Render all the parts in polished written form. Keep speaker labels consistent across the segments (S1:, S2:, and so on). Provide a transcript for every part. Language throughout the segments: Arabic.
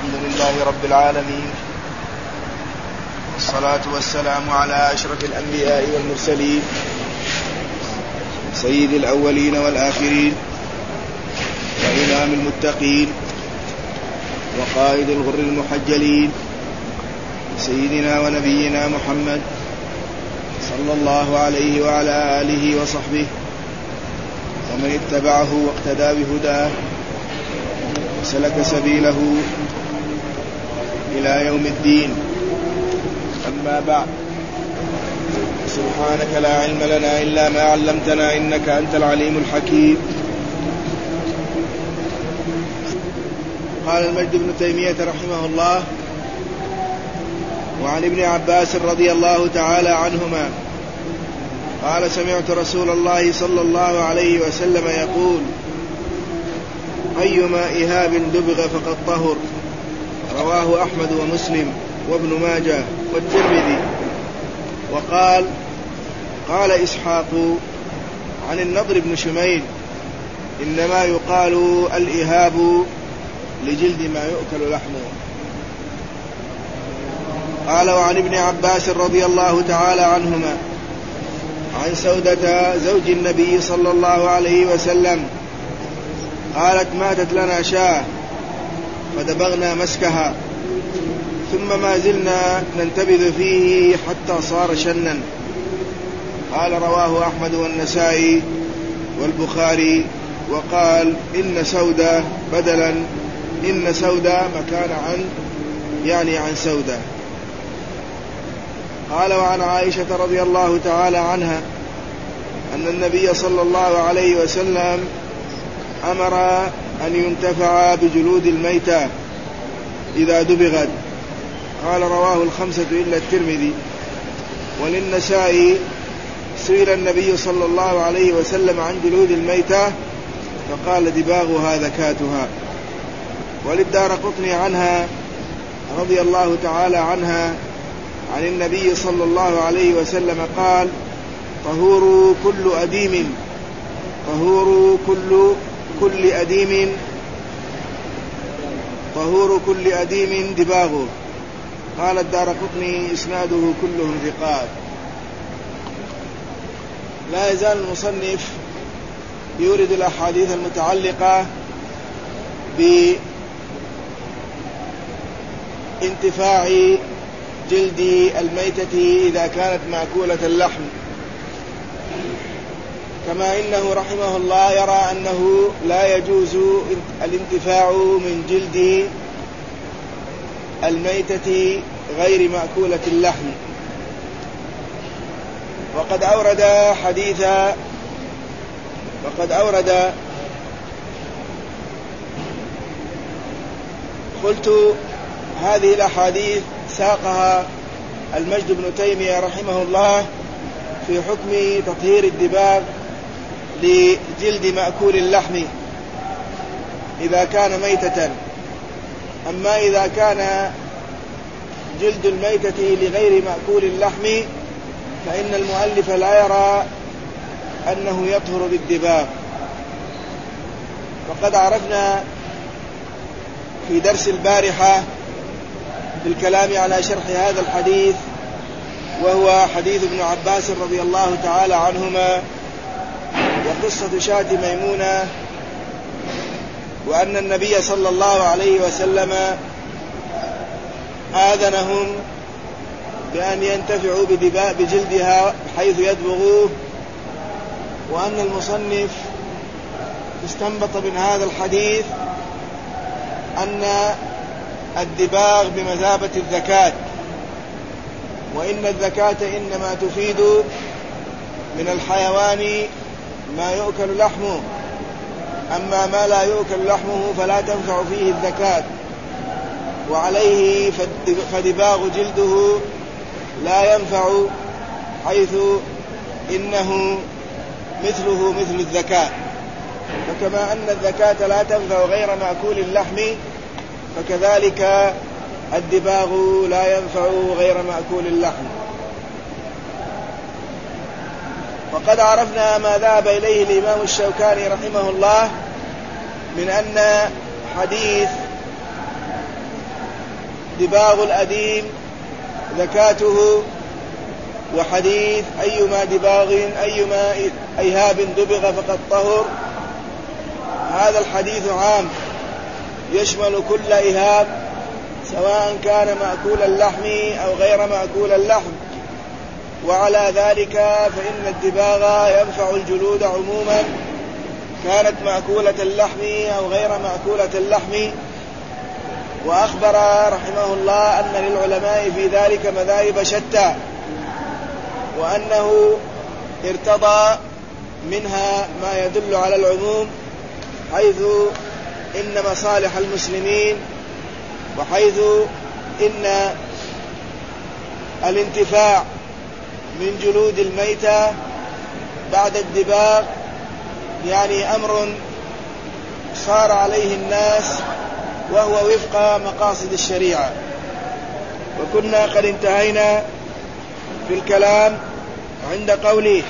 S1: الحمد لله رب العالمين، والصلاة والسلام على أشرف الأنبياء والمرسلين، سيد الأولين والآخرين، وإمام المتقين، وقائد الغر المحجلين، سيدنا ونبينا محمد صلى الله عليه وعلى آله وصحبه ومن اتبعه واقتدى بهداه وسلك سبيله إلى يوم الدين. أما بعد، سبحانك لا علم لنا إلا ما علمتنا إنك أنت العليم الحكيم. قال المجد بن تيمية رحمه الله: وعن ابن عباس رضي الله تعالى عنهما قال: سمعت رسول الله صلى الله عليه وسلم يقول: أيما إهاب دبغ فقد طهر. رواه أحمد ومسلم وابن ماجه والترمذي. وقال: قال إسحاق عن النضر بن شميل: إنما يقال الإهاب لجلد ما يؤكل لحمه. قال: وعن ابن عباس رضي الله تعالى عنهما عن سودة زوج النبي صلى الله عليه وسلم قالت: ماتت لنا شاة فدبغنا مسكها ثم ما زلنا ننتبذ فيه حتى صار شنا. قال: رواه أحمد والنسائي والبخاري. وقال: إن سودة بدلا، إن سودة مكان عن، يعني عن سودة. قال: وعن عائشة رضي الله تعالى عنها أن النبي صلى الله عليه وسلم أمر أن ينتفع بجلود الميتة إذا دبغت. قال: رواه الخمسة إلا الترمذي. وللنسائي: سئل النبي صلى الله عليه وسلم عن جلود الميتة فقال: دباغها ذكاتها. وللدارقطني عنها رضي الله تعالى عنها عن النبي صلى الله عليه وسلم قال: طهور كل أديم، طهور كل أديم دباغه. قال الدارقطني: إسناده كلهم ثقات. لا يزال المصنف يورد الأحاديث المتعلقة بانتفاع جلد الميتة إذا كانت مأكولة اللحم، كما إنه رحمه الله يرى أنه لا يجوز الانتفاع من جلد الميتة غير مأكولة اللحم. وقد أورد قلت هذه الأحاديث ساقها المجد بن تيمية رحمه الله في حكم تطهير الدباغ لجلد مأكول اللحم إذا كان ميتة. أما إذا كان جلد الميتة لغير مأكول اللحم فإن المؤلف لا يرى أنه يطهر بالدباغ. وقد عرفنا في درس البارحة بالكلام على شرح هذا الحديث، وهو حديث ابن عباس رضي الله تعالى عنهما وقصة شاة ميمونة، وأن النبي صلى الله عليه وسلم آذنهم بأن ينتفعوا بجلدها حيث يدبغوه، وأن المصنف استنبط من هذا الحديث أن الدباغ بمثابة الزكاة، وإن الزكاة إنما تفيد من الحيوان ما يؤكل لحمه، أما ما لا يؤكل لحمه فلا تنفع فيه الزكاة. وعليه فدباغ جلده لا ينفع، حيث إنه مثله مثل الزكاة. فكما أن الزكاة لا تنفع غير مأكول اللحم، فكذلك الدباغ لا ينفع غير مأكول اللحم. وقد عرفنا ما ذهب إليه الإمام الشوكاني رحمه الله من أن حديث دباغ الأديم زكاته، وحديث أيما دباغ أيما إيهاب دبغ فقد طهر. هذا الحديث عام يشمل كل إيهاب سواء كان مأكول اللحم أو غير مأكول اللحم، وعلى ذلك فإن الدباغ ينفع الجلود عموما كانت مأكولة اللحم أو غير مأكولة اللحم. وأخبر رحمه الله أن للعلماء في ذلك مذاهب شتى، وأنه ارتضى منها ما يدل على العموم، حيث إن مصالح المسلمين، وحيث إن الانتفاع من جلود الميتة بعد الدباغ يعني أمر صار عليه الناس وهو وفق مقاصد الشريعة. وكنا قد انتهينا في الكلام عند قوله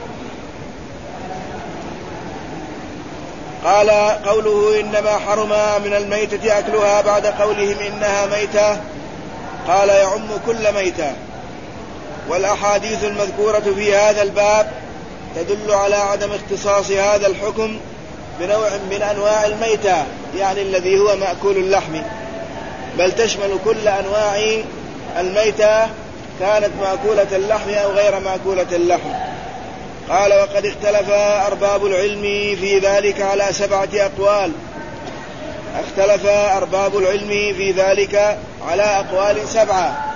S1: قوله إنما حرم من الميتة أكلها بعد قولهم إنها ميتة، قال يعم كل ميتة. والأحاديث المذكورة في هذا الباب تدل على عدم اختصاص هذا الحكم بنوع من أنواع الميتة يعني الذي هو مأكول اللحم، بل تشمل كل أنواع الميتة كانت مأكولة اللحم أو غير مأكولة اللحم. قال وقد اختلف أرباب العلم في ذلك على 7 أقوال. اختلف أرباب العلم في ذلك على أقوال 7،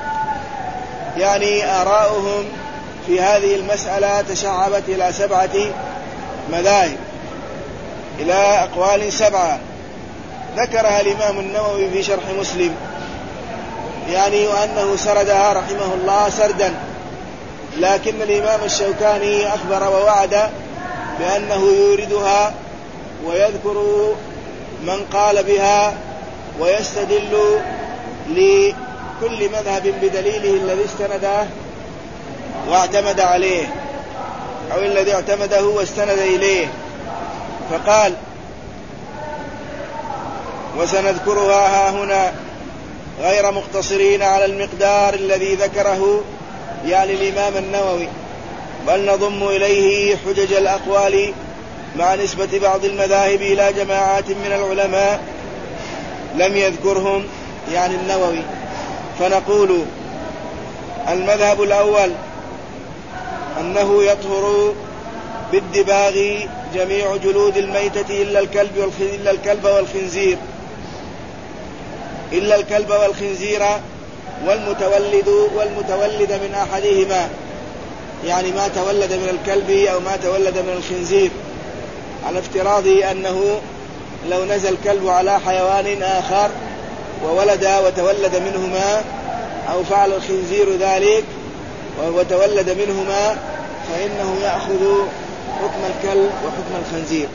S1: يعني آراؤهم في هذه المسألة تشعبت إلى 7 مذاهب، إلى أقوال 7 ذكرها الإمام النووي في شرح مسلم، يعني وأنه سردها رحمه الله سردا، لكن الإمام الشوكاني أخبر ووعد بأنه يوردها ويذكر من قال بها ويستدل لكل مذهب بدليله الذي استنده واعتمد عليه، أو الذي اعتمده واستند إليه. فقال وسنذكرها ها هنا غير مقتصرين على المقدار الذي ذكره يعني الإمام النووي، بل نضم إليه حجج الأقوال مع نسبة بعض المذاهب إلى جماعات من العلماء لم يذكرهم يعني النووي. فنقول المذهب الأول أنه يطهر بالدباغ جميع جلود الميتة إلا الكلب والخنزير والمتولد من أحدهما، يعني ما تولد من الكلب أو ما تولد من الخنزير، على افتراض أنه لو نزل الكلب على حيوان آخر وولد وتولد منهما، أو فعل الخنزير ذلك وتولد منهما، فإنه يأخذ حكم الكلب وحكم الخنزير.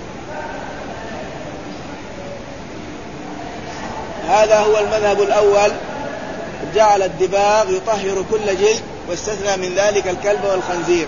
S1: هذا هو المذهب الأول، جعل الدباغ يطهر كل جلد واستثنى من ذلك الكلب والخنزير.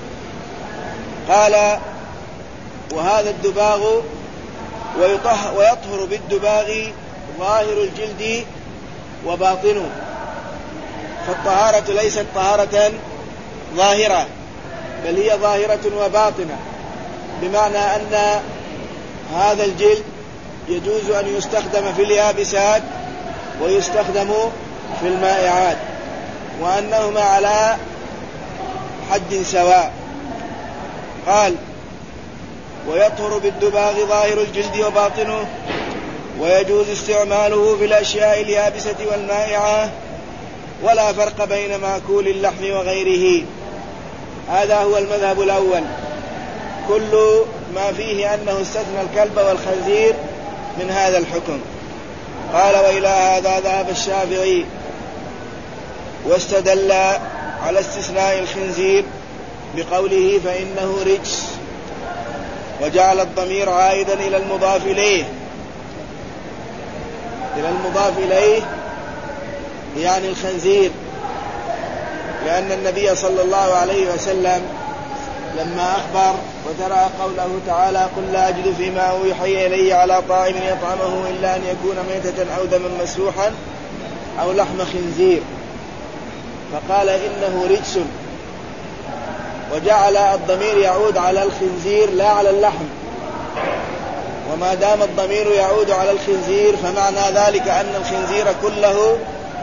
S1: قال وهذا الدباغ ويطهر بالدباغ ظاهر الجلد وباطنه، فالطهارة ليست طهارة ظاهرة بل هي ظاهرة وباطنة، بمعنى أن هذا الجلد يجوز أن يستخدم في اليابسات ويستخدم في المائعات، وأنهما على حد سواء. قال ويطهر بالدباغ ظاهر الجلد وباطنه، ويجوز استعماله في الأشياء اليابسة والمائعة، ولا فرق بين مأكول اللحم وغيره. هذا هو المذهب الأول، كل ما فيه أنه استثنى الكلب والخنزير من هذا الحكم. قال وإلى هذا ذهب الشافعي، واستدل على استثناء الخنزير بقوله فإنه رجس، وجعل الضمير عائدا إلى المضاف إليه يعني الخنزير، لأن النبي صلى الله عليه وسلم لما أخبر وترى قوله تعالى قل لا أجد فيما أوحي إلي على طاعم يطعمه إلا أن يكون ميتة أو دما مسفوحا، أو لحم خنزير، فقال إنه رجس، وجعل الضمير يعود على الخنزير لا على اللحم، وما دام الضمير يعود على الخنزير فمعنى ذلك أن الخنزير كله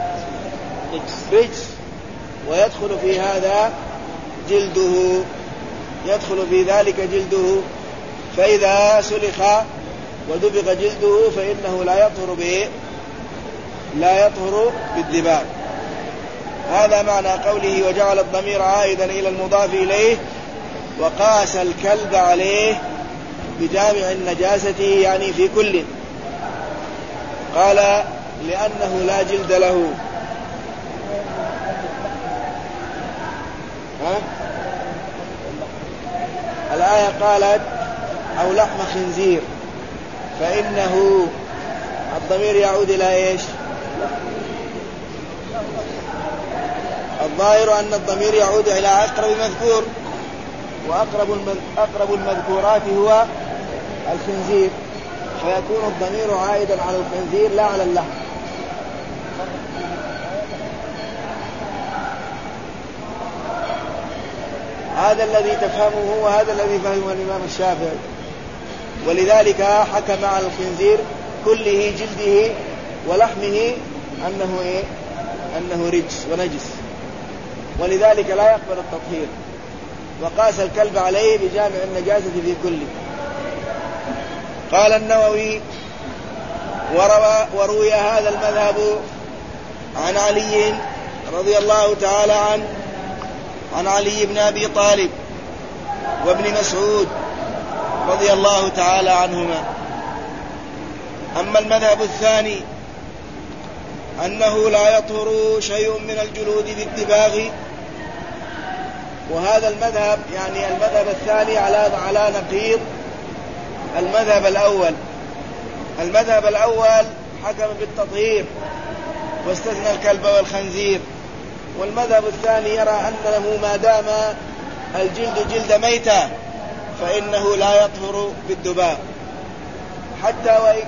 S1: رجس، ويدخل في هذا جلده، يدخل في ذلك جلده، فإذا سلخ ودبغ جلده فإنه لا يطهر بالدباغ. هذا معنى قوله وجعل الضمير عائدا إلى المضاف إليه، وقاس الكلب عليه بجامع النجاسة يعني في كل، قال لأنه لا جلد له. الآية قالت أو لحم خنزير، فإنه الضمير يعود إلى إيش؟ الظاهر أن الضمير يعود إلى أقرب مذكور، وأقرب المذكورات هو الخنزير، فيكون الضمير عائدا على الخنزير لا على اللحم. هذا الذي تفهمه وهذا الذي فهمه الإمام الشافعي، ولذلك حكم على الخنزير كله جلده ولحمه أنه رجس ونجس، ولذلك لا يقبل التطهير، وقاس الكلب عليه بجامع النجاسة في كله. قال النووي وروي هذا المذهب عن علي رضي الله تعالى عنه، عن علي بن أبي طالب وابن مسعود رضي الله تعالى عنهما. أما المذهب الثاني أنه لا يطهر شيء من الجلود بالدباغ، وهذا المذهب يعني المذهب الثاني على نقيض المذهب الأول. المذهب الأول حكم بالتطهير واستثنى الكلب والخنزير، والمذهب الثاني يرى أنه ما دام الجلد جلد ميتة فإنه لا يطهر بالدباغ حتى وإن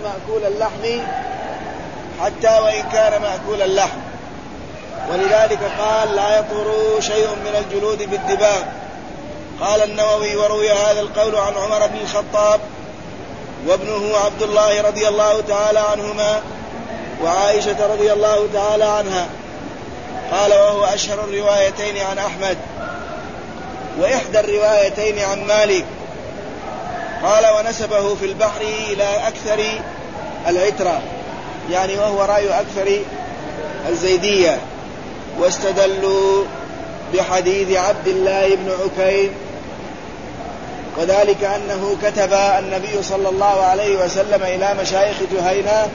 S1: كان مأكول اللحم، ولذلك قال لا يطهر شيء من الجلود بالدباغ. قال النووي وروي هذا القول عن عمر بن الخطاب وابنه عبد الله رضي الله تعالى عنهما وعائشة رضي الله تعالى عنها. قال وهو أشهر الروايتين عن أحمد، وإحدى الروايتين عن مالك. قال ونسبه في البحر إلى أكثر العترة، يعني وهو رأي أكثر الزيدية، واستدلوا بحديث عبد الله بن عكيم، وذلك أنه كتب النبي صلى الله عليه وسلم إلى مشايخ جهينة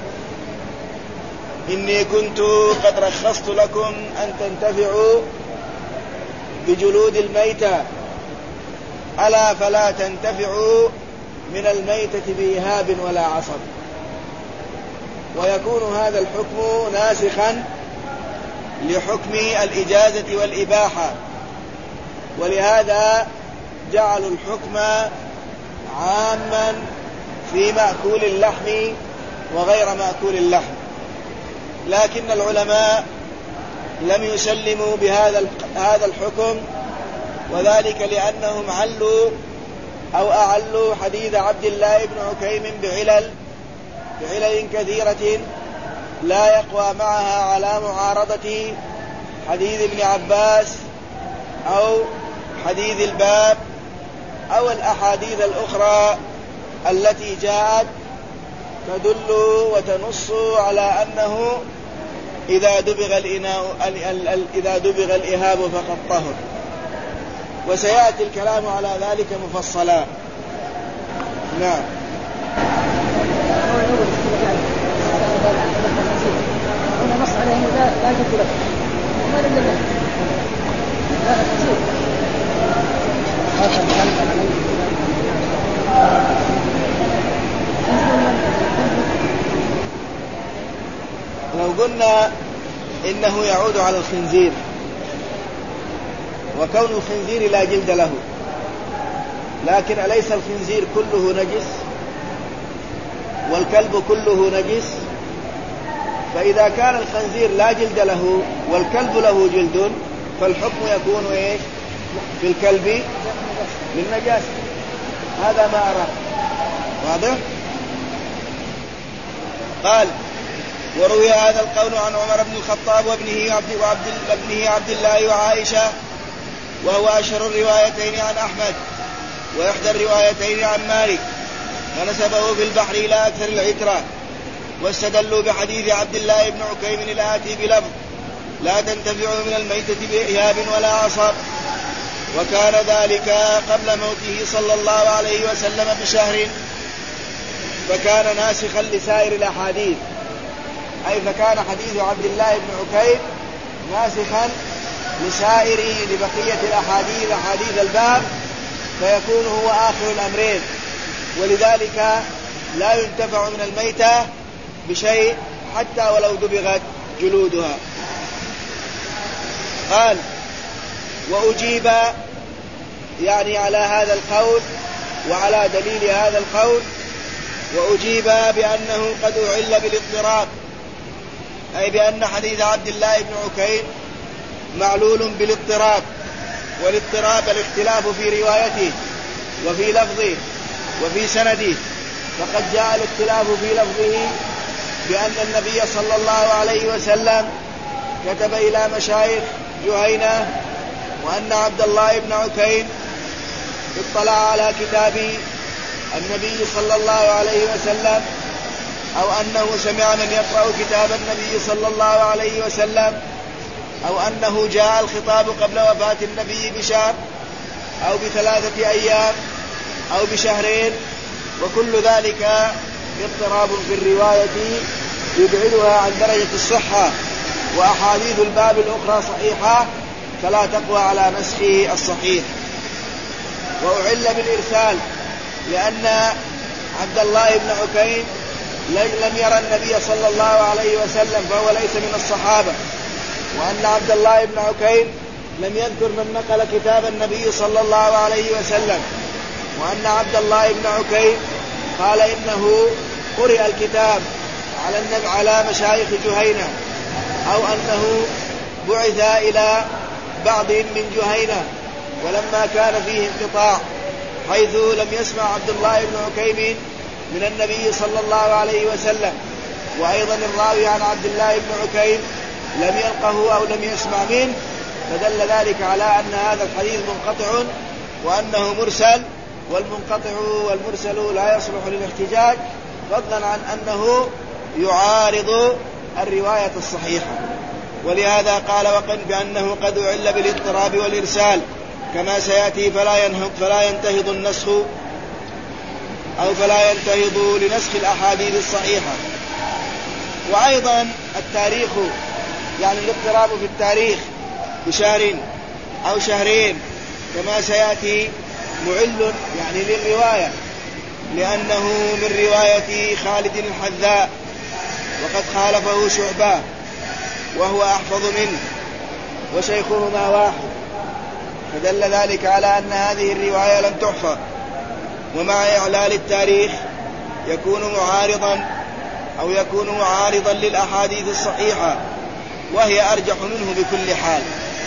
S1: إني كنت قد رخصت لكم أن تنتفعوا بجلود الميتة، ألا فلا تنتفعوا من الميتة بإهاب ولا عصب. ويكون هذا الحكم ناسخا لحكم الإجازة والإباحة، ولهذا جعلوا الحكم عاما في مأكول اللحم وغير مأكول اللحم. لكن العلماء لم يسلموا بهذا الحكم، وذلك لأنهم أعلوا حديث عبد الله بن عكيم بعلل كثيرة لا يقوى معها على معارضة حديث ابن عباس أو حديث الباب أو الأحاديث الأخرى التي جاءت تدل وتنص على أنه إذا دبغ الإهاب فقد طهر، وسيأتي الكلام على ذلك مفصلا. نعم.
S2: هنا نص عليه لا جد له وما لم يجد لا تصير
S1: لو قلنا إنه يعود على الخنزير، وكون الخنزير لا جلد له، لكن أليس الخنزير كله نجس والكلب كله نجس؟ فإذا كان الخنزير لا جلد له والكلب له جلد فالحكم يكون إيش في الكلب للنجاسة. هذا ما أراه. واضح؟ قال: وروي هذا القول عن عمر بن الخطاب وابنه عبد الله وعائشة، وهو أشهر الروايتين عن أحمد وإحدى الروايتين عن مالك، ونسبه في البحر إلى أكثر العترة، واستدلوا بحديث عبد الله بن عكيم الآتي بلفظ: لا تنتفع من الميتة بإهاب ولا عصب. وكان ذلك قبل موته صلى الله عليه وسلم بشهر، فكان ناسخا لسائر الأحاديث، أي فكان حديث عبد الله بن عكيم ناسخا لبقية الأحاديث أحاديث الباب، فيكون هو آخر الأمرين، ولذلك لا ينتفع من الميتة بشيء حتى ولو دبغت جلودها. قال: وأجيب يعني على هذا القول وعلى دليل هذا القول، وأجيب بأنه قد أعل بالاضطراب، أي بأن حديث عبد الله بن عكيم معلول بالاضطراب، والاضطراب الاختلاف في روايته وفي لفظه وفي سنده. فقد جاء الاختلاف في لفظه بأن النبي صلى الله عليه وسلم كتب إلى مشايخ جهينة، وأن عبد الله بن عكيم اطلع على كتاب النبي صلى الله عليه وسلم، أو أنه سمع من يقرأ كتاب النبي صلى الله عليه وسلم، أو أنه جاء الخطاب قبل وفاة النبي بشهر أو ب3 أيام أو بشهرين، وكل ذلك اضطراب في الرواية يبعدها عن درجة الصحة، وأحاديث الباب الأخرى صحيحة فلا تقوى على نسخه الصحيح. وأعل بالإرسال لأن عبد الله بن عكيم لم يرى النبي صلى الله عليه وسلم، فهو ليس من الصحابة، وأن عبد الله بن عكيم لم يذكر من نقل كتاب النبي صلى الله عليه وسلم، وأن عبد الله بن عكيم قال إنه قرئ الكتاب على مشايخ جهينة، أو أنه بعث إلى بعضهم من جهينة، ولما كان فيه انقطاع حيث لم يسمع عبد الله بن عكيم من النبي صلى الله عليه وسلم، وأيضا الراوي عن عبد الله بن عكيم لم يلقه أو لم يسمع منه، فدل ذلك على أن هذا الحديث منقطع وأنه مرسل، والمنقطع والمرسل لا يصلح للاحتجاج، فضلا عن أنه يعارض الرواية الصحيحة. ولهذا قال وقد بأنه قد أعل بالاضطراب والإرسال كما سيأتي، فلا ينتهض النسخ أو فلا ينتهض لنسخ الأحاديث الصحيحة. وأيضا التاريخ، يعني الاضطراب في التاريخ بشهر أو شهرين كما سيأتي معل يعني للرواية، لأنه من رواية خالد الحذاء، وقد خالفه شعبة وهو أحفظ منه وشيخهما واحد، فدل ذلك على أن هذه الرواية لم تحفظ. ومع إعلال التاريخ يكون معارضا للأحاديث الصحيحة، وهي أرجح منه بكل حال،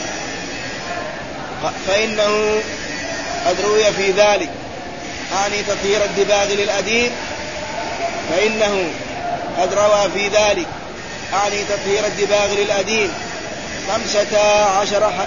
S1: فإنه قد روي في ذلك، أعني تطهير الدباغ للأديم، فإنه قد روى في ذلك أعني تطهير الدباغ للأديم 15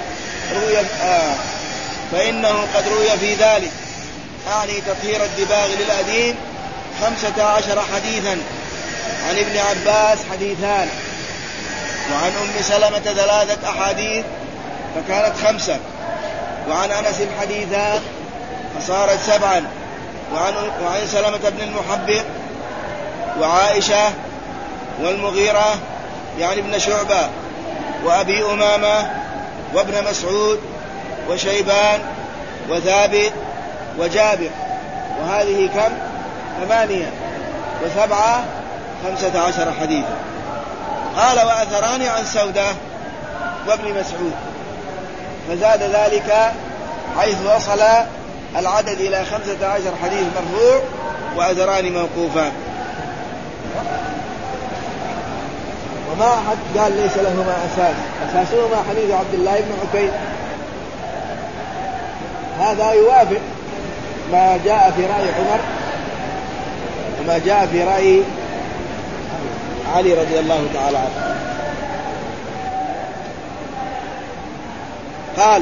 S1: فإنه قد روي في ذلك أعني تطهير الدباغ للأديم 15 حديثا، عن ابن عباس حديثان، وعن أم سلمة 3 أحاديث فكانت 5، وعن أنس حديثان فصارت 7، وعن سلمة بن المحبق وعائشة والمغيرة يعني ابن شعبة وأبي أمامة وابن مسعود وشيبان وثابت وجابر، وهذه كم؟ 8 و7 15 حديثا. قال وأثران عن سودة وابن مسعود، فزاد ذلك حيث وصل العدد إلى 15 حديث مرفوع وأثران موقوفان. وما أحد قال ليس لهما أساس، أساسهما حديث عبد الله بن عكيم. هذا يوافق ما جاء في رأي عمر وما جاء في رأي علي رضي الله تعالى عنه. قال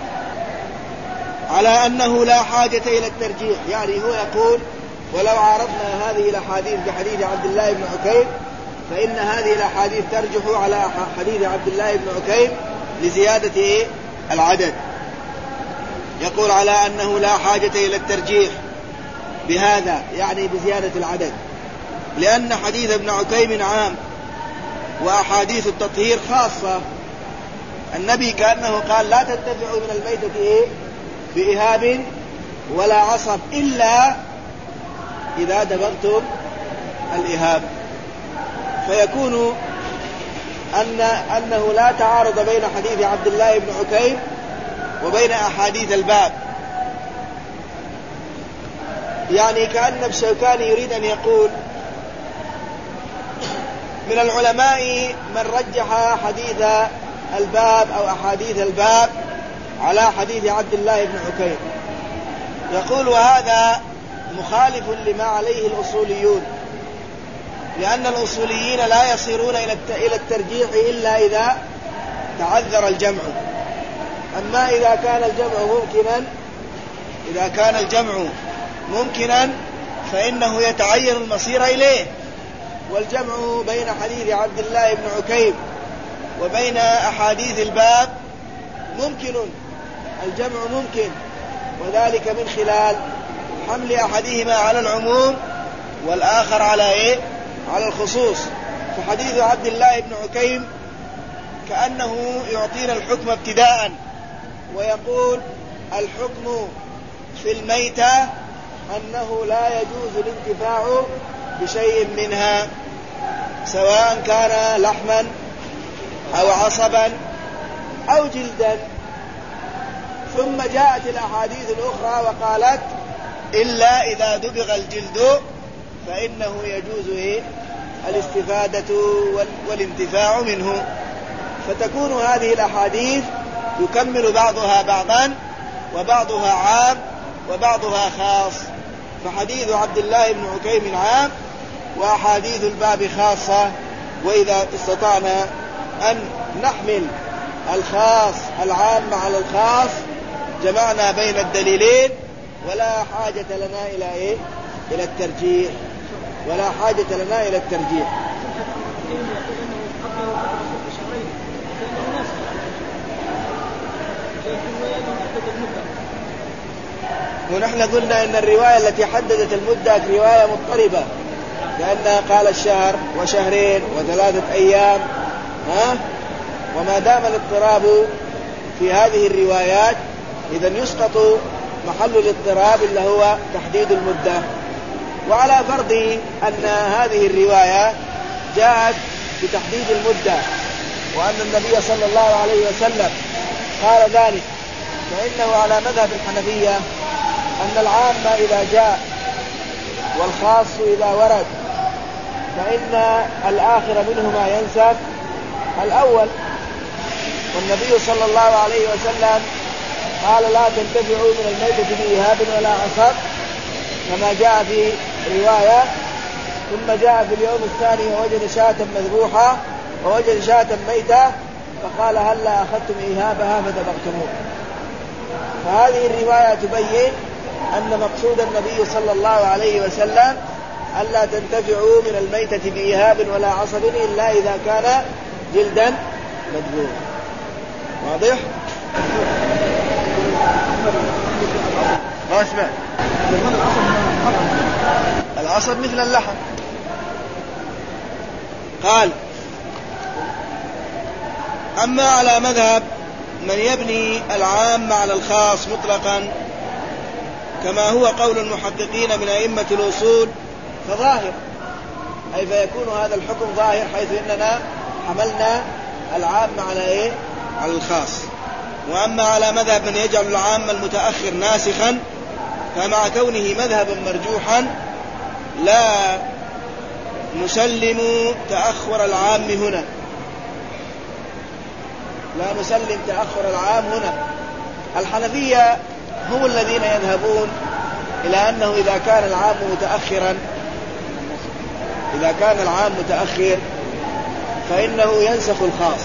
S1: على أنه لا حاجة إلى الترجيح، يعني هو يقول ولو عارضنا هذه الأحاديث بحديث عبد الله بن عكيم فإن هذه الأحاديث ترجح على حديث عبد الله بن عكيم لزيادة العدد. يقول على أنه لا حاجة إلى الترجيح بهذا، يعني بزيادة العدد، لأن حديث ابن عكيم عام وأحاديث التطهير خاصة. النبي كأنه قال لا تنتفعوا من الميتة بإهاب ولا عصب إلا إذا دبغتم الإهاب، فيكون أنه لا تعارض بين حديث عبد الله بن عكيم وبين أحاديث الباب. يعني كأن الشوكاني يريد أن يقول من العلماء من رجح حديث الباب أو أحاديث الباب على حديث عبد الله بن عكيم، يقول وهذا مخالف لما عليه الأصوليون، لأن الأصوليين لا يصيرون إلى الترجيح إلا إذا تعذر الجمع. أما إذا كان الجمع ممكنا فإنه يتعين المصير إليه، والجمع بين حديث عبد الله بن عكيم وبين أحاديث الباب ممكن، الجمع ممكن، وذلك من خلال حمل أحدهما على العموم والآخر على الخصوص. فحديث عبد الله بن عكيم كأنه يعطينا الحكم ابتداء ويقول الحكم في الميتة أنه لا يجوز الانتفاع بشيء منها سواء كان لحما أو عصبا أو جلدا. ثم جاءت الأحاديث الأخرى وقالت إلا إذا دبغ الجلد فإنه يجوز الاستفادة والانتفاع منه. فتكون هذه الأحاديث يكمل بعضها بعضا، وبعضها عام وبعضها خاص. فحديث عبد الله بن عكيم عام وأحاديث الباب خاصة. وإذا استطعنا أن نحمل الخاص العام على الخاص جمعنا بين الدليلين، ولا حاجة لنا إلى الترجيح، ولا حاجة لنا إلى الترجيح. ونحن قلنا إن الرواية التي حددت المدة رواية مضطربة، لأنها قال الشهر وشهرين و3 أيام، وما دام الاضطراب في هذه الروايات إذا يسقط محل الاضطراب اللي هو تحديد المدة. وعلى فرض أن هذه الرواية جاءت بتحديد المدة وأن النبي صلى الله عليه وسلم قال ذلك، فإنه على مذهب الحنفية أن العام إذا جاء والخاص إذا ورد فإن الآخر منهما ينسخ الأول. والنبي صلى الله عليه وسلم قال لا تنتفعوا من الميتة بإهاب ولا عصب كما جاء في رواية. ثم جاء في اليوم الثاني ووجد شاة مذبوحة ووجد شاة ميتة فقال هلا أخذتم إهابها فدبغتموه. فهذه الرواية تبين أن مقصود النبي صلى الله عليه وسلم ألا تنتفعوا من الميتة بإهاب ولا عصب إلا إذا كان جلدا مذبوح. واضح؟ ما اسمع العصب مثل اللحم. قال أما على مذهب من يبني العام على الخاص مطلقا كما هو قول المحققين من أئمة الأصول فظاهر، أي فيكون هذا الحكم ظاهر حيث إننا حملنا العام على الخاص. وأما على مذهب من يجعل العام المتأخر ناسخا فمع كونه مذهبا مرجوحا لا نسلم تأخر العام هنا، لا نسلم تأخر العام هنا. الحنفية هم الذين يذهبون إلى أنه إذا كان العام متأخر فإنه ينسخ الخاص،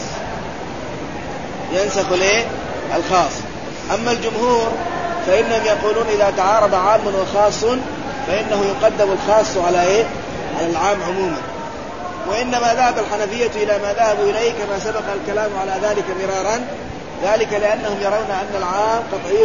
S1: الخاص. أما الجمهور فإنهم يقولون إذا تعارض عام وخاص فإنه يقدم الخاص على العام عموما. وإنما ذهب الحنفية إلى ما ذهبوا إليه كما سبق الكلام على ذلك مرارا، ذلك لأنهم يرون أن العام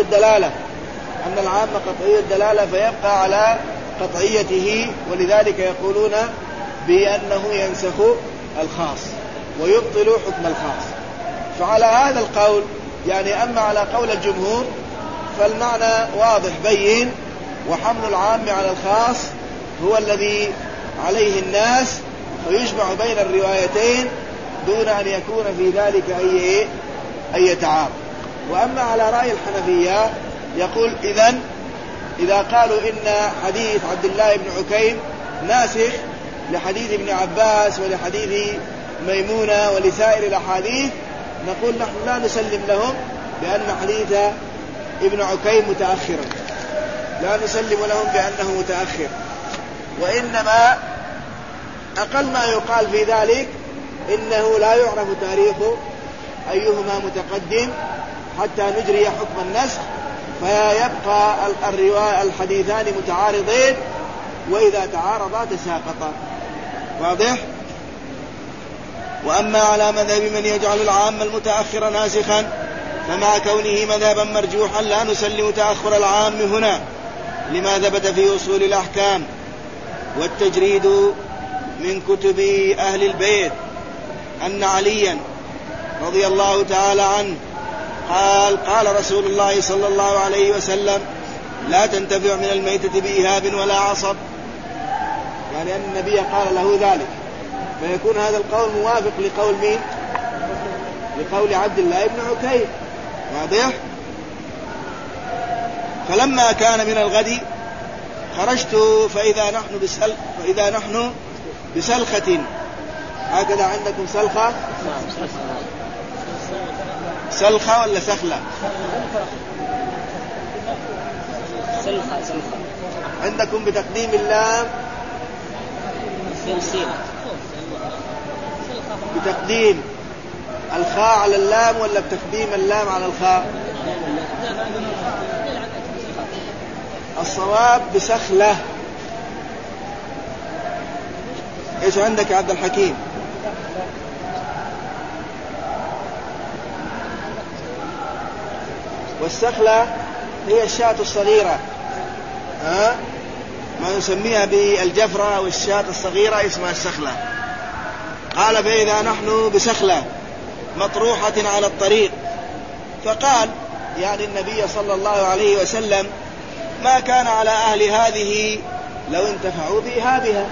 S1: قطعي الدلالة فيبقى على قطعيته، ولذلك يقولون بأنه ينسخ الخاص ويبطل حكم الخاص. فعلى هذا القول يعني أما على قول الجمهور فالمعنى واضح بين، وحمل العام على الخاص هو الذي عليه الناس، فيجمع بين الروايتين دون أن يكون في ذلك أي تعارض. وأما على رأي الحنفية يقول إذا قالوا إن حديث عبد الله بن عكيم ناسخ لحديث ابن عباس ولحديث ميمونة ولسائر الأحاديث، نقول نحن لا نسلم لهم بأن حديث ابن عكيم متأخرا، لا نسلم لهم بأنه متأخر، وإنما أقل ما يقال في ذلك إنه لا يعرف تاريخ أيهما متقدم حتى نجري حكم النسخ، فيبقى الحديثان متعارضين، وإذا تعارضا تساقطا. واضح؟ وأما على مذهب من يجعل العام المتأخر ناسخا فمع كونه مذهبا مرجوحا لا نسلم تأخر العام هنا، لما ثبت في أصول الأحكام والتجريد من كتب أهل البيت أن عليا رضي الله تعالى عنه قال رسول الله صلى الله عليه وسلم لا تنتفع من الميتة بإهاب ولا عصب، يعني أن النبي قال له ذلك، فيكون هذا القول موافق لقول مين؟ لقول عبد الله بن عكيم. واضح؟ فلما كان من الغد خرجت فإذا نحن بسلخة. هكذا عندكم سلخة ولا سخلة؟
S2: سلخة.
S1: عندكم بتقديم اللام بتقديم الخاء على اللام ولا بتقديم اللام على الخاء؟ الصواب بسخلة. ايش عندك يا عبد الحكيم؟ والسخلة هي الشاة الصغيرة، ما نسميها بالجفرة، والشاة الصغيرة اسمها السخلة. قال فإذا نحن بسخلة مطروحة على الطريق، فقال يعني النبي صلى الله عليه وسلم ما كان على أهل هذه لو انتفعوا بإهابها.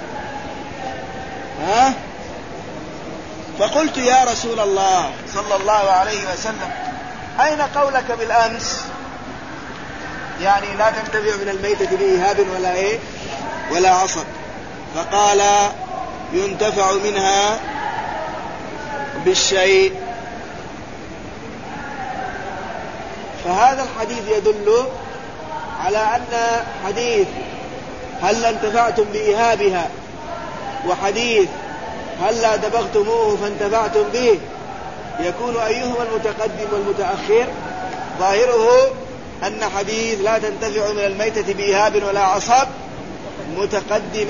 S1: فقلت يا رسول الله صلى الله عليه وسلم أين قولك بالأمس يعني لا تنتفع من الميتة بإهاب ولا عصب؟ فقال ينتفع منها بالشيء. فهذا الحديث يدل على أن حديث هل انتفعتم بإهابها وحديث هل لا دبغتموه فانتفعتم به يكون أيهما المتقدم والمتأخر؟ ظاهره أن حديث لا تنتفع من الميتة بإهاب ولا عصب متقدم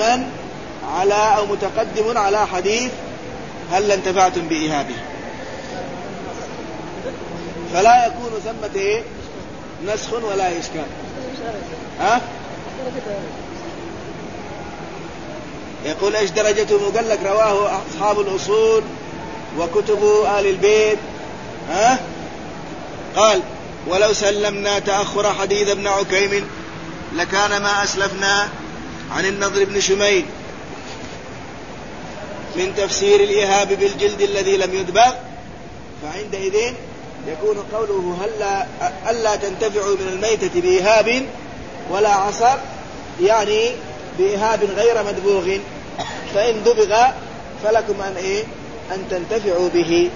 S1: على حديث هل انتفعتم بإهابه، فلا يكون ثمة نسخ ولا إشكال. يقول ايش درجته؟ قال لك رواه أصحاب الأصول وكتب أهل البيت. قال ولو سلمنا تأخر حديث ابن عكيم لكان ما أسلفنا عن النضر بن شميل من تفسير الإهاب بالجلد الذي لم يدبغ، فعندئذ يكون قوله ألا تنتفعوا من الميتة بإهاب ولا عصب يعني بإهاب غير مدبوغ، فإن دبغ فلكم أن تنتفعوا به.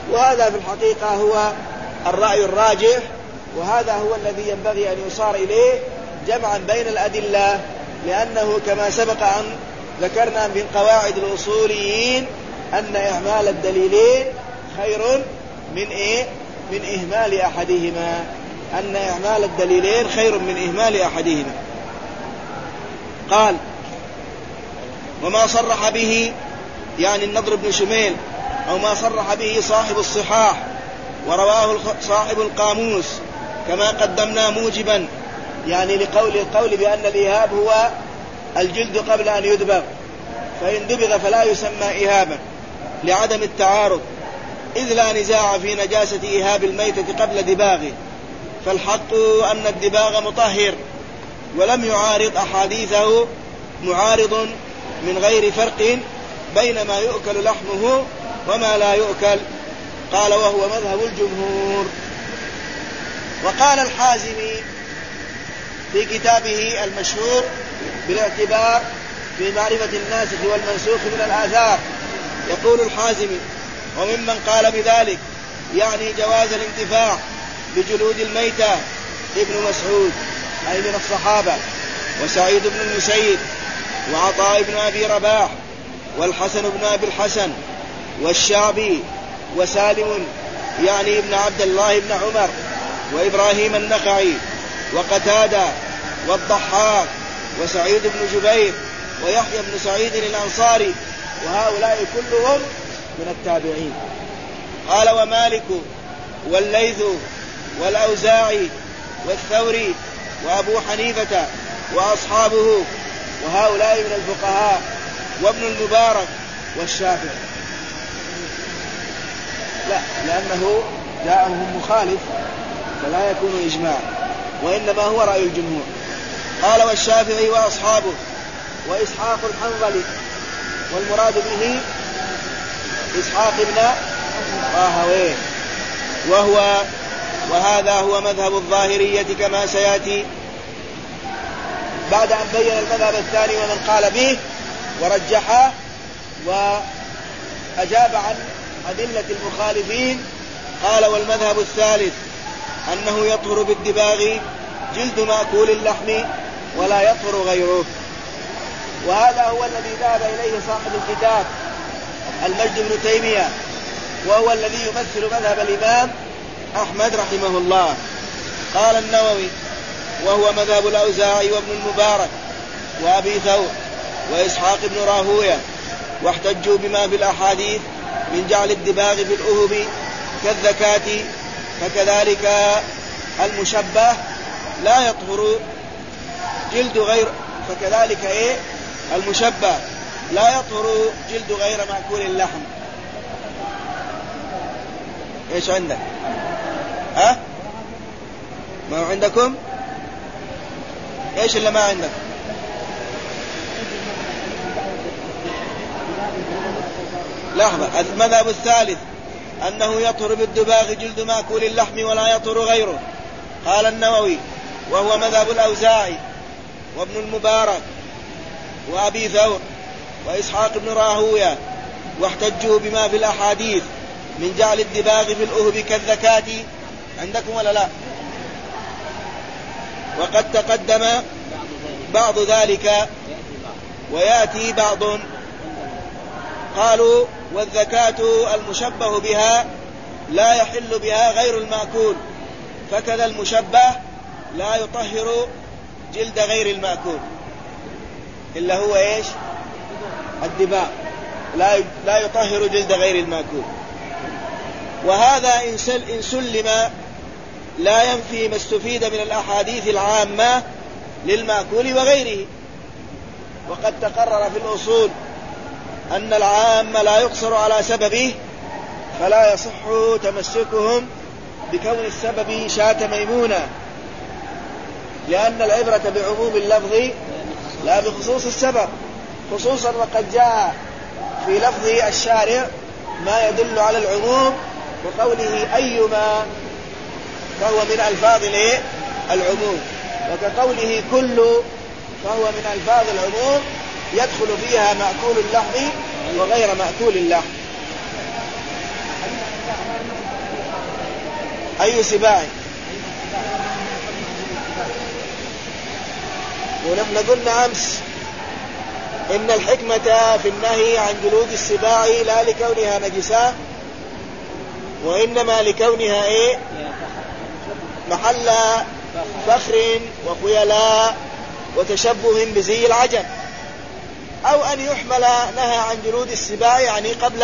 S1: وهذا في الحقيقة هو الرأي الراجح، وهذا هو الذي ينبغي أن يصار إليه جمعا بين الأدلة، لأنه كما سبق أن ذكرنا من قواعد الأصوليين أن إهمال الدليلين خير من إهمال أحدهما، أن إهمال الدليلين خير من إهمال أحدهما. قال: وما صرح به يعني النضر بن شميل، أو ما صرح به صاحب الصحاح ورواه صاحب القاموس كما قدمنا موجبا، يعني القول بأن الإيهاب هو الجلد قبل أن يدبغ، فإن دبغ فلا يسمى إيهابا لعدم التعارض، إذ لا نزاع في نجاسة إيهاب الميتة قبل دباغه، فالحق أن الدباغ مطهر، ولم يعارض أحاديثه معارض من غير فرق بين ما يؤكل لحمه وما لا يؤكل. قال: وهو مذهب الجمهور. وقال الحازمي في كتابه المشهور بالاعتبار في معرفة الناسخ والمنسوخ من الآثار، يقول الحازمي: وممن قال بذلك يعني جواز الانتفاع بجلود الميتة ابن مسعود أي من الصحابة، وسعيد بن المسيب، وعطاء بن أبي رباح، والحسن بن أبي الحسن، والشعبي، وسالم يعني ابن عبد الله بن عمر، وإبراهيم النخعي، وقتادة، والضحاك، وسعيد بن جبير، ويحيى بن سعيد الأنصاري، وهؤلاء كلهم من التابعين. قال: ومالك والليث والأوزاعي والثوري وأبو حنيفة وأصحابه، وهؤلاء من الفقهاء، وابن المبارك والشافعي. لا، لأنه جاءهم مخالف فلا يكون إجماع، وإنما هو رأي الجمهور. قال: والشافعي وأصحابه، وإسحاق الحنظلي، والمراد به إسحاق بن راهويه، وهذا هو مذهب الظاهرية كما سيأتي بعد أن بين المذهب الثاني ومن قال به ورجحه وأجاب عن أدلة المخالفين. قال: والمذهب الثالث أنه يطهر بالدباغ جلد مأكول اللحم ولا يطهر غيره، وهذا هو الذي ذهب إليه صاحب الكتاب المجد بن تيمية، وهو الذي يمثل مذهب الإمام أحمد رحمه الله. قال النووي: وهو مذهب الأوزاعي وابن المبارك وأبي ثور وإسحاق بن راهويه، واحتجوا بما في الأحاديث من جعل الدباغ في الأهب كالذكاة، فكذلك المشبه لا يطهر جلد غير المشبه لا يطهر جلد غير مأكول اللحم. ايش عندك؟ ما عندكم؟ ايش اللي ما عندك؟ لحظة. المذهب الثالث أنه يطهر بالدباغ جلد مأكول اللحم ولا يطهر غيره. قال النووي: وهو مذهب الأوزاعي وابن المبارك وأبي ثور وإسحاق بن راهويه، واحتجوا بما في الأحاديث من جعل الدباغ في الأهب كالذكاة. عندكم ولا لا؟ وقد تقدم بعض ذلك ويأتي بعض. قالوا: والذكاة المشبه بها لا يحل بها غير المأكول، فكذا المشبه لا يطهر جلد غير المأكول إلا هو إيش؟ الدباغ لا يطهر جلد غير المأكول. وهذا إن سلم لا ينفي ما استفيد من الأحاديث العامة للمأكول وغيره. وقد تقرر في الأصول أن العام لا يقصر على سببه، فلا يصح تمسكهم بكون السبب شاة ميمونة، لأن العبرة بعموم اللفظ لا بخصوص السبب، خصوصا وقد جاء في لفظ الشارع ما يدل على العموم، وقوله أيما فهو من ألفاظ العموم، وكقوله كل فهو من ألفاظ العموم يدخل فيها مأكول اللحم وغير مأكول اللحم. أي سباع؟ ونحن قلنا أمس إن الحكمة في النهي عن جلود السباع لا لكونها نجسة، وإنما لكونها محل فخر وخيلاء وتشبه بزي العجم، أو أن يحمل نهى عن جلود السباع يعني قبل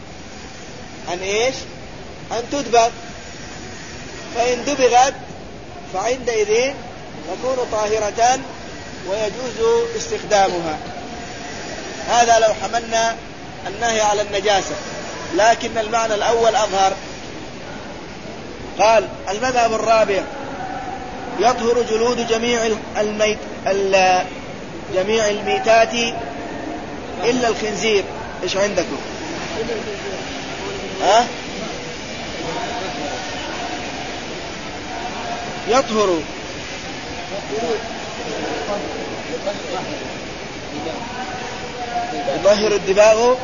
S1: أن تدبغ، فإن دبغت فعندئذ تكون طاهرة ويجوز استخدامها. هذا لو حملنا النهي على النجاسة، لكن المعنى الأول أظهر. قال المذهب الرابع: يطهر جلود جميع الميتات إلا الخنزير. إيش عندكم؟ يطهر يطهر الدباغ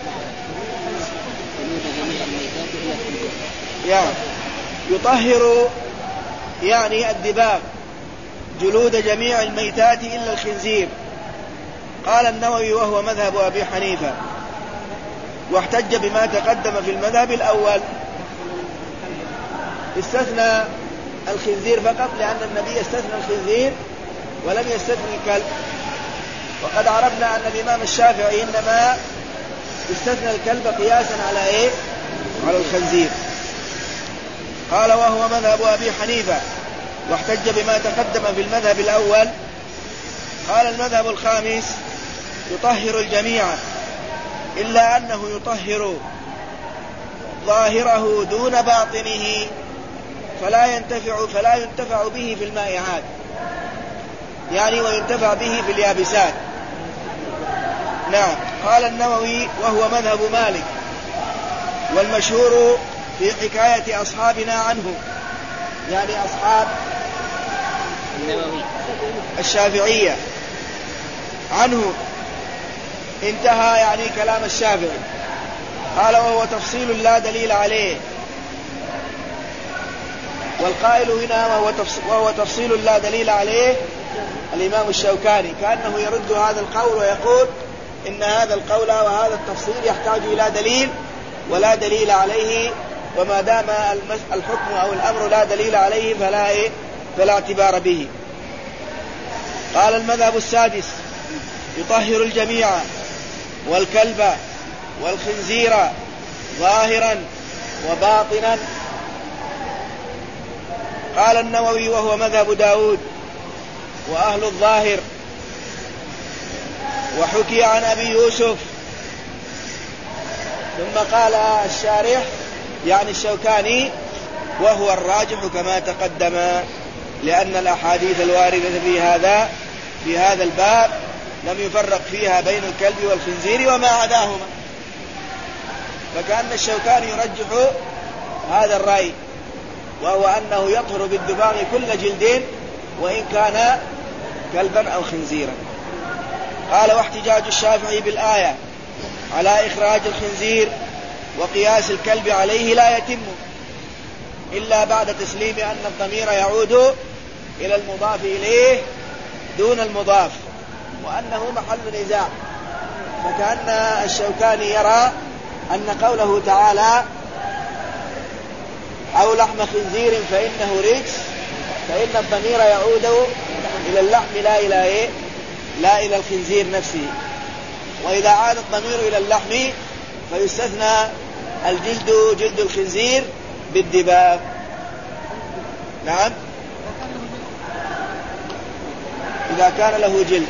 S1: يطهر يعني الدباغ جلود جميع الميتات إلا الخنزير. قال النووي وهو مذهب أبي حنيفة، واحتج بما تقدم في المذهب الأول، استثنى الخنزير فقط لأن النبي استثنى الخنزير ولم يستثني الكلب، وقد عرفنا أن الإمام الشافعي إنما استثنى الكلب قياسا على الخنزير. قال وهو مذهب أبي حنيفة، واحتج بما تقدم في المذهب الأول. قال المذهب الخامس: يطهر الجميع إلا أنه يطهر ظاهره دون باطنه فلا ينتفع به في المائعات، يعني وينتفع به في اليابسات. نعم. قال النووي وهو مذهب مالك، والمشهور في حكاية أصحابنا عنه، يعني أصحاب الشافعية عنه، انتهى يعني كلام الشافعي. قال وهو تفصيل لا دليل عليه، والقائل هنا وهو تفصيل لا دليل عليه الإمام الشوكاني، كأنه يرد هذا القول ويقول إن هذا القول وهذا التفصيل يحتاج إلى دليل ولا دليل عليه، وما دام الحكم أو الأمر لا دليل عليه فلا اعتبار به. قال المذهب السادس: يطهر الجميع والكلب والخنزير ظاهرا وباطنا. قال النووي وهو مذهب داود وأهل الظاهر، وحكي عن أبي يوسف. ثم قال الشارح يعني الشوكاني: وهو الراجح كما تقدم، لأن الأحاديث الواردة في هذا الباب لم يفرق فيها بين الكلب والخنزير وما عداهما، فكأن الشوكاني يرجح هذا الرأي، وهو أنه يطهر بالدباغ كل جلد وإن كان كلبا أو خنزيرا. قال واحتجاج الشافعي بالآية على إخراج الخنزير وقياس الكلب عليه لا يتم إلا بعد تسليم أن الضمير يعود إلى المضاف إليه دون المضاف، وأنه محل نزاع. فكأن الشوكاني يرى أن قوله تعالى أو لحم خنزير فإنه رجس، فإن الضمير يعود إلى اللحم لا إلى الخنزير نفسه، وإذا عاد الضمير إلى اللحم فيستثنى جلد الخنزير بالدباغ. نعم، إذا كان له جلد.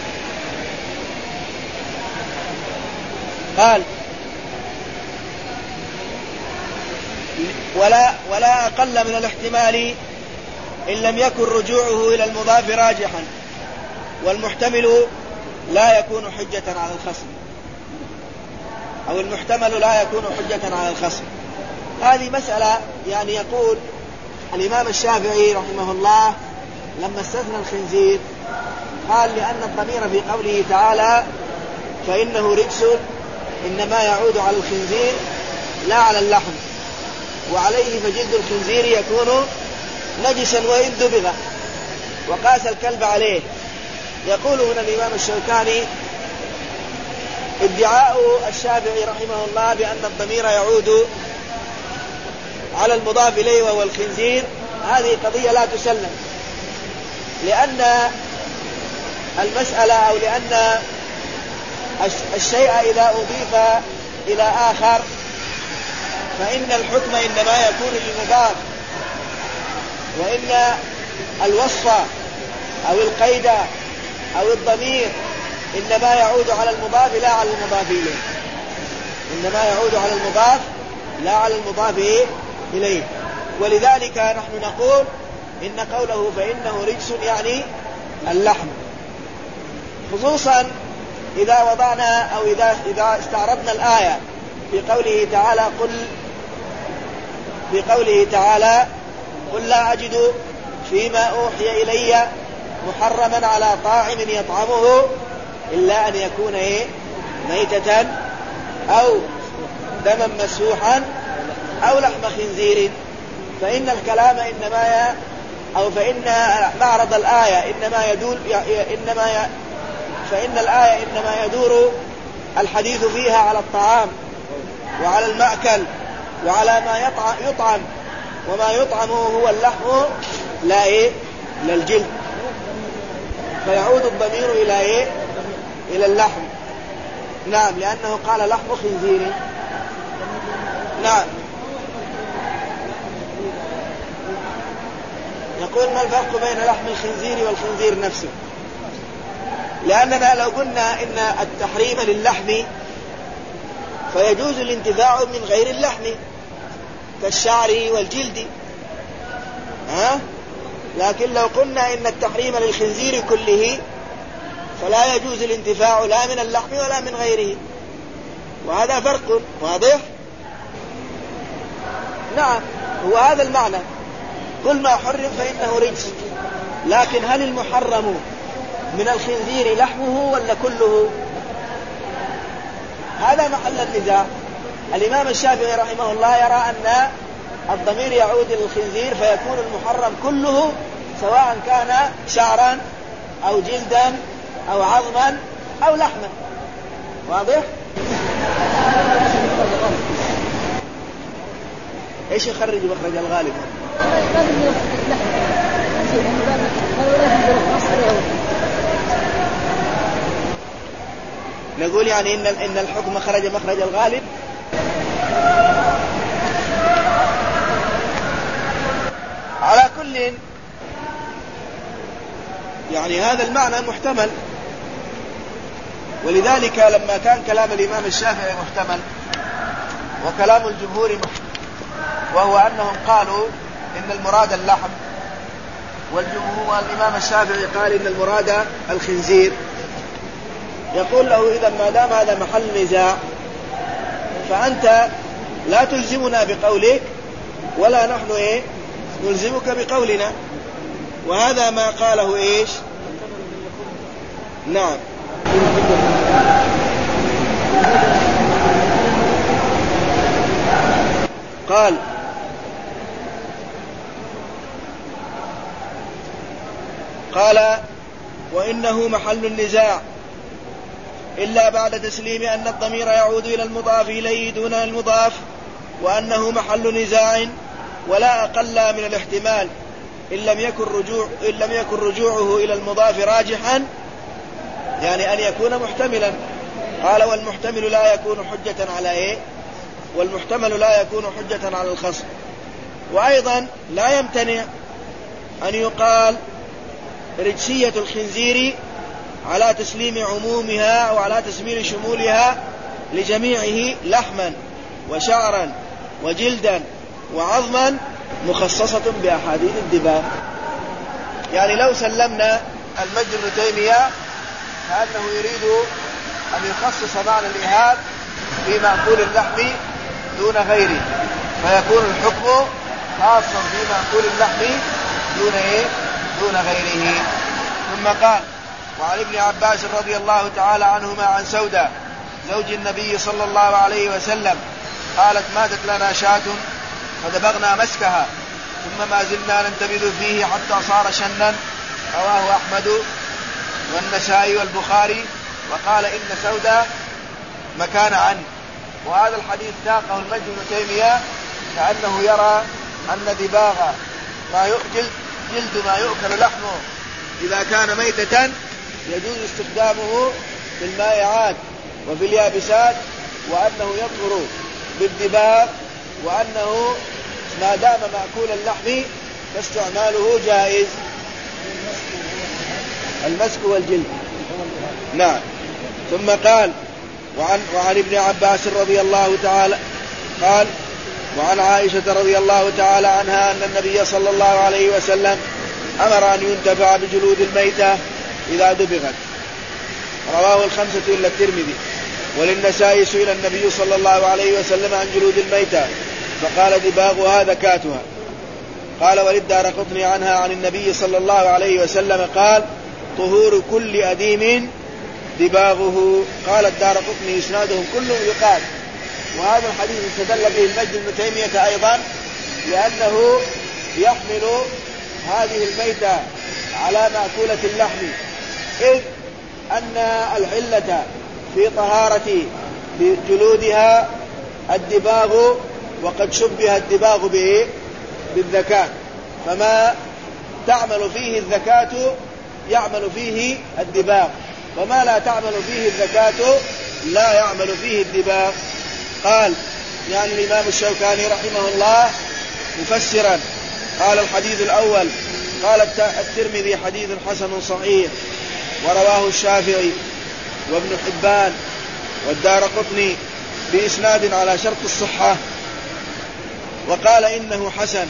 S1: قال ولا أقل من الاحتمال إن لم يكن رجوعه إلى المضاف راجحا، والمحتمل لا يكون حجة على الخصم، أو المحتمل لا يكون حجة على الخصم. هذه مسألة يعني يقول الإمام الشافعي رحمه الله لما استثنى الخنزير قال لأن الضمير في قوله تعالى فإنه رجس إنما يعود على الخنزير لا على اللحم، وعليه فجلد الخنزير يكون نجسا وإن دبغ، وقاس الكلب عليه. يقول هنا الإمام الشوكاني: ادعاء الشافعي رحمه الله بأن الضمير يعود على المضاف إليه وهو الخنزير هذه قضية لا تسلم، لأن المسألة أو لأن الشيء إذا أضيف إلى آخر فإن الحكم إنما يكون للمضاف، وإن الوصف أو القيد أو الضمير إنما يعود على المضاف لا على المضاف إليه، إنما يعود على المضاف لا على المضاف إليه. ولذلك نحن نقول إن قوله فإنه رجس يعني اللحم، خصوصا إذا وضعنا أو إذا استعرضنا الآية في قوله تعالى قل لا أجد فيما أوحي إلي محرما على طاعم يطعمه إلا أن يكون ميتة أو دما مسفوحا أو لحم خنزير، فإن الكلام فإن معرض الآية فإن الآية إنما يدور الحديث فيها على الطعام وعلى المأكل وعلى ما يطعم، وما يطعم هو اللحم لا الجلد، فيعود الضمير إلى اللحم. نعم، لأنه قال لحم خنزير. نعم. يقول ما الفرق بين لحم الخنزير والخنزير نفسه؟ لأننا لو قلنا إن التحريم للحم فيجوز الانتفاع من غير اللحم كالشعر والجلد، لكن لو قلنا إن التحريم للخنزير كله فلا يجوز الانتفاع لا من اللحم ولا من غيره، وهذا فرق واضح. نعم، هو هذا المعنى، كل ما حرم فإنه رجس، لكن هل المحرم من الخنزير لحمه ولا كله؟ هذا محل النزاع. الإمام الشافعي رحمه الله يرى أن الضمير يعود للخنزير فيكون المحرم كله سواء كان شعرا أو جلدا أو عظما أو لحما. واضح؟ ايش يخرج مخرج الغالب؟ نقول يعني إن الحكم خرج مخرج الغالب. على كل يعني هذا المعنى محتمل، ولذلك لما كان كلام الإمام الشافعي محتمل وكلام الجمهور محتمل، وهو أنهم قالوا إن المراد اللحم، والجمهور والإمام الشافعي قال إن المراد الخنزير، يقول له إذا ما دام هذا محل نزاع فأنت لا تلزمنا بقولك ولا نحن نلزمك بقولنا، وهذا ما قاله إيش؟ نعم. قال وإنه محل النزاع إلا بعد تسليم أن الضمير يعود إلى المضاف إليه دون المضاف، وأنه محل نزاع ولا أقل من الاحتمال إن لم يكن رجوعه إلى المضاف راجحا، يعني أن يكون محتملا. قال والمحتمل لا يكون حجة على والمحتمل لا يكون حجة على الخصم. وأيضا لا يمتنع أن يقال رجسية الخنزير على تسليم عمومها أو على تسمير شمولها لجميعه لحما وشعرا وجلدا وعظما مخصصة بأحاديث الدباغ. يعني لو سلمنا المجد بن تيمية كأنه يريد أن يخصص معنى الإهاب في مأكول اللحم دون غيره، فيكون الحكم خاصا في مأكول اللحم دون غيره. ثم قال وعن ابن عباس رضي الله تعالى عنهما عن سودة زوج النبي صلى الله عليه وسلم قالت ماتت لنا شاة فدبغنا مسكها ثم ما زلنا ننتبذ فيه حتى صار شنا. رواه أحمد والنسائي والبخاري وقال إن سودا مكان عنه. وهذا الحديث ساقه المجد بن تيمية كأنه يرى أن دباغ جلد ما يؤكل لحمه إذا كان ميتة يجوز استخدامه في المائعات وفي اليابسات، وأنه يطهر بالدباغ، وأنه ما دام مأكول اللحم فاستعماله جائز. المسك والجلد. نعم. ثم قال وعن ابن عباس رضي الله تعالى قال وعن عائشة رضي الله تعالى عنها أن النبي صلى الله عليه وسلم أمر أن ينتفع بجلود الميتة إذا دبغت. رواه الخمسة إلا الترمذي. وللنسائي سئل النبي صلى الله عليه وسلم عن جلود الميتة فقال دباغها ذكاتها. قال وللدارقطني عنها عن النبي صلى الله عليه وسلم قال طهور كل أديم دباغه. قال الدارقطني إسنادهم كلهم يقال. وهذا الحديث استدل به المجد بن تيمية أيضا لأنه يحمل هذه الميتة على مأكولة اللحم، إذ أن العلة في طهارة جلودها الدباغ، وقد شبه الدباغ بالذكاة، فما تعمل فيه الذكاة يعمل فيه الدباغ، وما لا تعمل فيه الذكاة لا يعمل فيه الدباغ. قال يعني الإمام الشوكاني رحمه الله مفسرا قال الحديث الأول قال الترمذي حديث حسن صحيح، ورواه الشافعي وابن حبان والدارقطني بإسناد على شرط الصحة، وقال إنه حسن.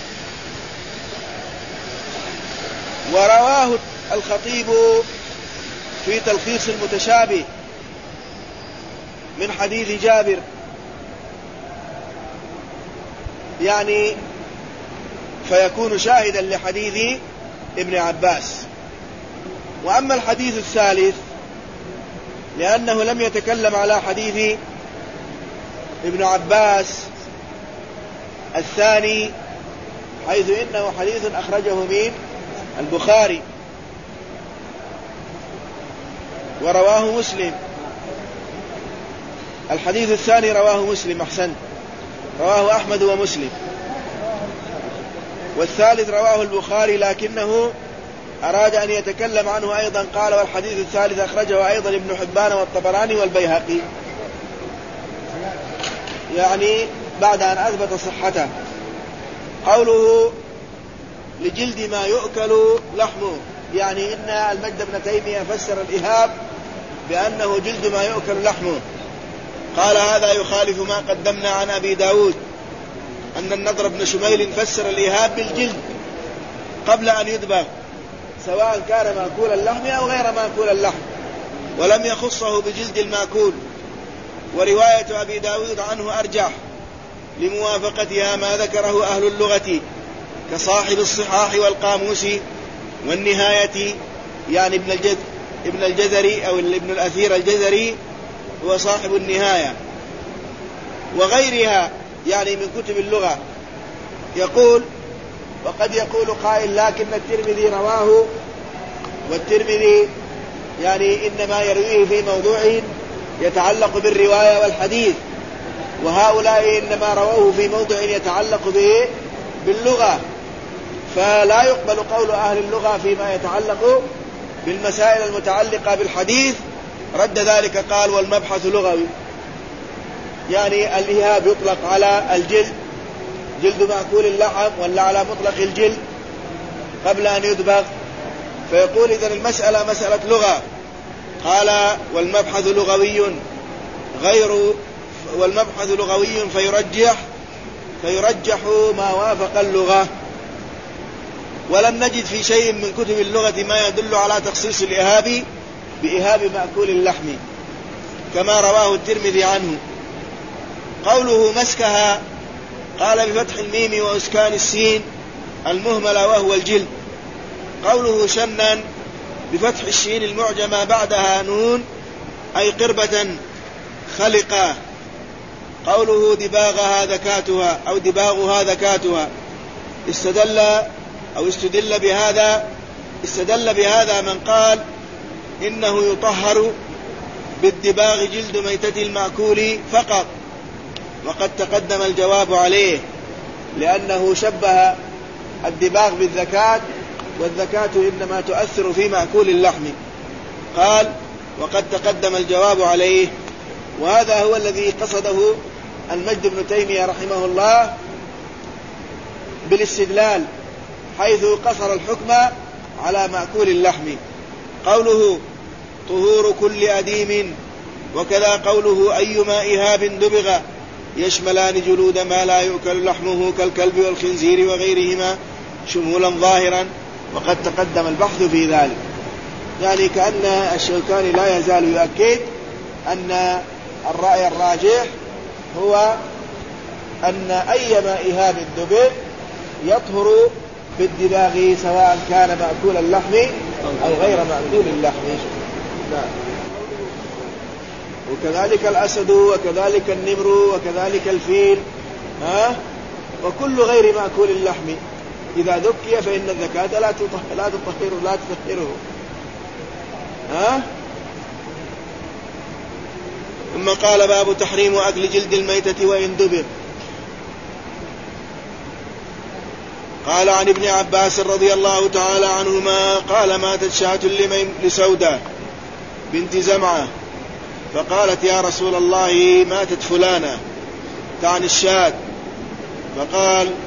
S1: ورواه الخطيب في تلخيص المتشابه من حديث جابر، يعني فيكون شاهدا لحديث ابن عباس. وأما الحديث الثالث لأنه لم يتكلم على حديث ابن عباس الثاني، حيث إنه حديث أخرجه من البخاري ورواه مسلم. الحديث الثاني رواه مسلم، أحسن، رواه أحمد ومسلم. والثالث رواه البخاري لكنه أراد أن يتكلم عنه أيضا، قال والحديث الثالث أخرجه أيضا ابن حبان والطبراني والبيهقي، يعني بعد أن أثبت صحته. قوله لجلد ما يؤكل لحمه، يعني إن المجد بن تيمية فسر الإهاب بأنه جلد ما يؤكل لحمه. قال هذا يخالف ما قدمنا عن أبي داود أن النضر بن شميل فسر الإهاب بالجلد قبل أن يدبغ، سواء كان مأكول اللحم أو غير مأكول اللحم، ولم يخصه بجلد المأكول. ورواية أبي داود عنه أرجح لموافقتها ما ذكره أهل اللغة كصاحب الصحاح والقاموس والنهاية، يعني ابن الجزري أو ابن الأثير الجزري هو صاحب النهاية، وغيرها يعني من كتب اللغة. يقول وقد يقول قائل لكن الترمذي رواه، والترمذي يعني إنما يرويه في موضوع يتعلق بالرواية والحديث، وهؤلاء إنما رواه في موضع يتعلق به باللغة، فلا يقبل قول أهل اللغة فيما يتعلق بالمسائل المتعلقة بالحديث. رد ذلك قال والمبحث لغوي، يعني الإهاب يطلق على الجلد، جلد مأكول اللحم، ولا على مطلق الجلد قبل أن يدبغ، فيقول إذن المسألة مسألة لغة. قال والمبحث لغوي والمبحث لغوي فيرجح ما وافق اللغة. ولم نجد في شيء من كتب اللغة ما يدل على تخصيص الإهاب بإهاب مأكول اللحم كما رواه الترمذي عنه. قوله مسكها قال بفتح الميم وإسكان السين المهملة وهو الجلد. قوله شنا بفتح الشين المعجمة بعدها نون أي قربة خلقة. قوله دباغها ذكاتها أو دباغها ذكاتها استدل بهذا من قال إنه يطهر بالدباغ جلد ميتة المأكول فقط، وقد تقدم الجواب عليه، لأنه شبه الدباغ بالذكاة، والذكاة إنما تؤثر في مأكول اللحم. قال وقد تقدم الجواب عليه، وهذا هو الذي قصده المجد بن تيمية رحمه الله بالاستدلال، حيث قصر الحكم على مأكول اللحم. قوله طهور كل أديم، وكذا قوله أيما إهاب دبغ، يشملان جلود ما لا يؤكل لحمه كالكلب والخنزير وغيرهما شمولا ظاهرا، وقد تقدم البحث في ذلك. يعني كأن الشوكاني لا يزال يؤكد أن الرأي الراجح هو أن أيما إهاب الدبغ يطهر بالدباغ، سواء كان مأكول اللحم أو غير مأكول اللحم. وكذلك الأسد، وكذلك النمر، وكذلك الفيل، وكل غير مأكول اللحم إذا ذكي فإن الذكاة لا تطهره. ثم قال باب تحريم أكل جلد الميتة وإن دبغ. قال عن ابن عباس رضي الله تعالى عنهما قال ماتت شاة لسودة بنت زمعة، فقالت يا رسول الله ماتت فلانة، تعني الشاة، فقال